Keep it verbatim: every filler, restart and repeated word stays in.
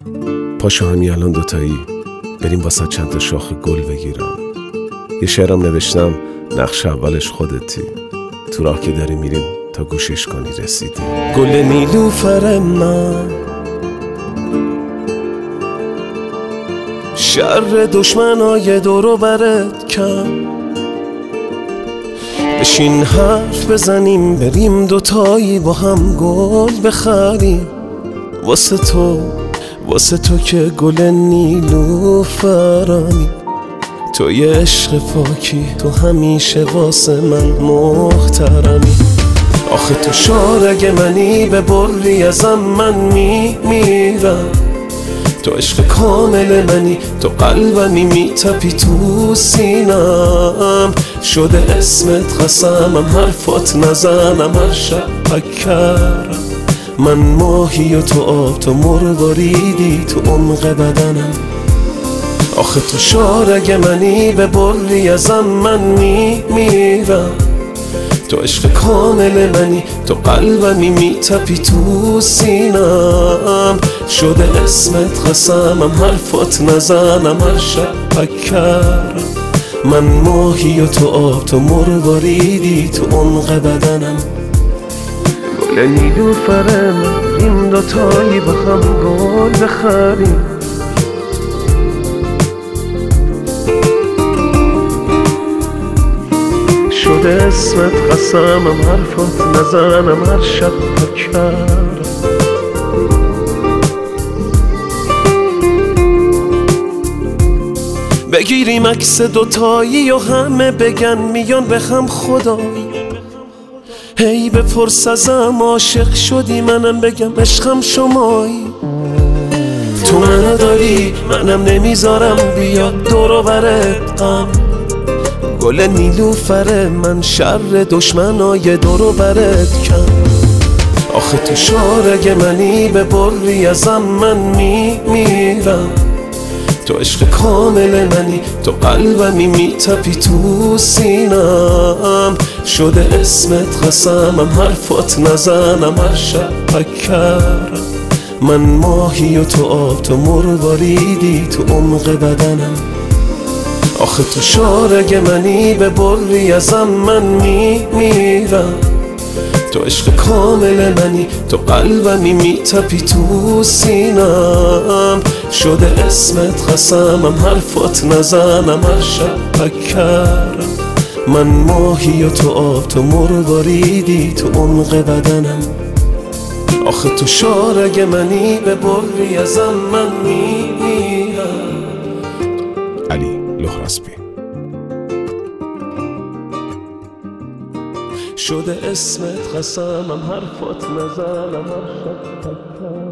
پاشو همین الان دوتایی بریم واسه چند تا شاخ گل بگیرم. یه شعرم نوشتم نقش اولش خودتی، تو راه که داری میریم تا گوشش کنی رسیدی. گل نیلوفر من شر دشمنای دورو برت کم، بشین حرف بزنیم بریم دوتایی با هم گل بخریم. واسه تو واسه تو که گل نیلوفرمی، تو یه عشق پاکی، تو همیشه واسه من محترمی. آخه تو شارگ منی، به بری ازم من میمیرم. تو عشق کامل منی، تو قلبمی میتپی تو سینم. شده اسمت قسمم، حرفات نزنم هر شب پکرم. من ماهی و تو آب، تو مرواریدی تو عمق بدنم. آخه تو شارگ منی، به بری ازم من میمیرم. تو عشق کامل منی، تو قلبمی میتپی تو سینم. شده اسمت قسمم، حرفات نزنم هر شب پکرم. من ماهی و تو آب، تو مرواریدی تو عمق بدنم. گل نیلوفر من، این دوتایی با هم گل بخریم. شده اسمت قسمم، حرفات نزنم هر شب پکرم. بگیریم عکس دوتایی و همه بگن میان به هم خدایی. هی بپرس ازم عاشق شدی، منم بگم عشقم شمایی. تو منو داری منم نمیذارم بیاد دور و برت غم. گل نیلوفر من شر دشمنای دور و برت کم. آخه تو شارگ منی، به بری ازم من میمیرم. تو عشق کامل منی، تو قلبمی میتپی تو سینم. شده اسمت قسمم، حرفات نزنم هر شب پکرم. من ماهی و تو آب، تو مرواریدی تو عمق بدنم. آخه تو شارگ منی، به بری ازم من میمیرم. تو عشق کامل منی، تو قلبمی میتپی تو سینم. شده اسمت قسمم، حرفات نزنم هر شب پکرم. من ماهی و تو آب، تو مرواریدی تو عمق بدنم. آخه تو شارگ منی، به بری ازم من میمیرم. علی لهراسبی. شده اسمت قسمم، حرفات نزنم هر شب پکرم.